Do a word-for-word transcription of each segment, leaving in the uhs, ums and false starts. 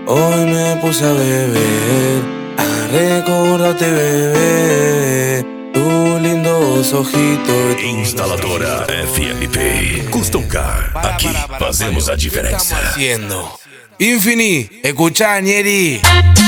Hoy me puse a beber, a recordarte, bebé, tus lindos ojitos. Instaladora F M P Custom Car. Aqui fazemos a diferença. ¿Qué estamos haciendo? Infini, escuchá, Ñeri.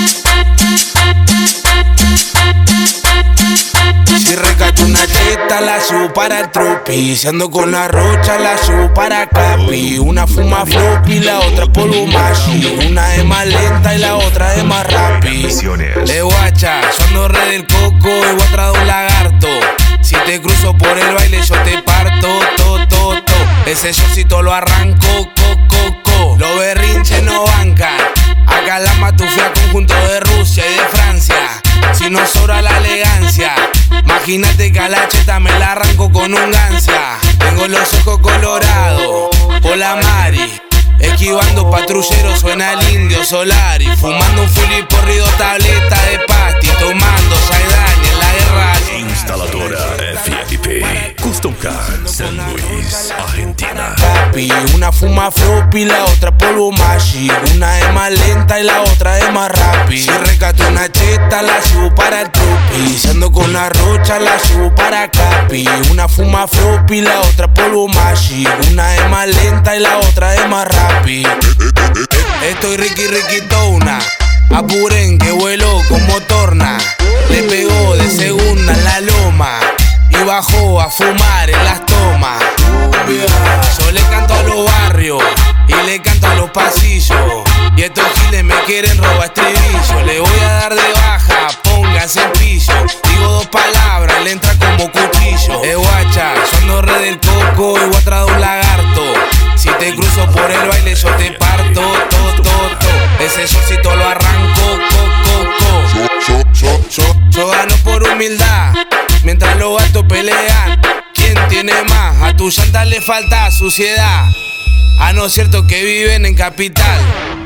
Si rescato una teta, la subo para el tropi. Si ando con la rocha, la subo para Capi. Una fuma floppy, la otra polvo mashi. Una es más lenta y la otra es más rapi. De guacha, yo ando re del coco y voy atrás de un lagarto. Si te cruzo por el baile, yo te parto, to, to, to. Ese showcito lo arranco, co, co, co. Los berrinches no bancan. Acá la matufia conjunto de Rusia y de Francia. Si no sobra la elegancia, imagínate que a la cheta me la arranco con un gancia. Tengo los ojos colorados por la mari, esquivando patrulleros, suena el indio Solari. Fumando un fully porrido, tableta de pasti, tomando Saidán en la guerra. Instaladora F M P Custom Car, San Luis, Argentina. Papi, una fuma floppy, la otra polvo mashi. Una es más lenta y la otra es más rapi. Si rescato una cheta, la subo para el tropi. Si ando con la rocha, la subo para Capi. Una fuma floppy, la otra polvo mashi. Una es más lenta y la otra es más rapi. Estoy Ricky Ricky Tona. Apuren que vuelo como torna. Le pegó de segunda en la loma y bajó a fumar en las tomas. Yo le canto a los barrios y le canto a los pasillos. Y estos giles me quieren robar estribillo. Le voy a dar de baja, póngase en pillo. Digo dos palabras, le entra como cuchillo. Eh guacha, yo ando re del coco y voy atrás de un lagarto. Si te cruzo por el baile yo te parto, to, to, to. Ese showcito lo arranco, co, co, co. Yo, yo, yo, yo gano por humildad, mientras los gatos pelean. ¿Quién tiene más? A tu llanta le falta suciedad. A no es cierto que viven en capital.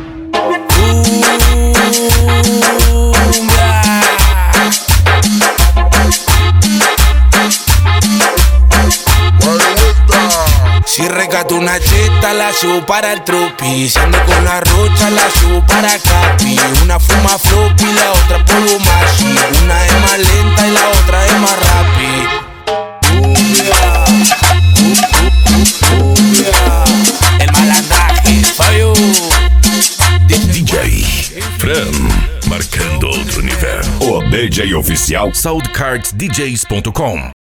Cumbia. Si rescato una cheta, la subo para el tropi. Si ando con la rocha, la subo para Capi. Una fuma floppy, la otra polvo mashi. Una es más lenta y la otra es más rapi. Cumbia, cumbia. El malandraje, Fabio. D J Fran, marcando outro nível. O D J oficial soundcards d js ponto com.